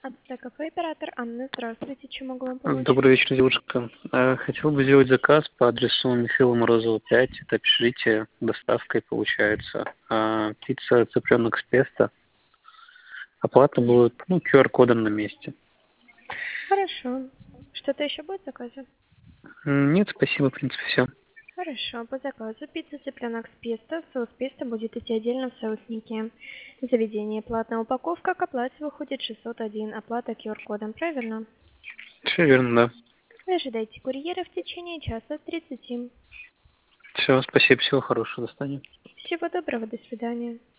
Кафе оператор Анна. Здравствуйте, чем могу вам помочь? Добрый вечер, девушка. Хотел бы сделать заказ по адресу Михаила Морозова, 5. Это общежитие, доставкой получается. Пицца, цыпленок с песто. Оплата будет, QR-кодом на месте. Хорошо. Что-то еще будет в заказе? Нет, спасибо, в принципе, все. Хорошо, по заказу пицца цыпленок с песто. Соус песто будет идти отдельно в соуснике. Заведение платная упаковка, к оплате выходит 601. Оплата QR-кодом, правильно? Все верно, да. Вы ожидаете курьера в течение часа 30. Все, спасибо, всего хорошего, до свидания. Всего доброго, до свидания.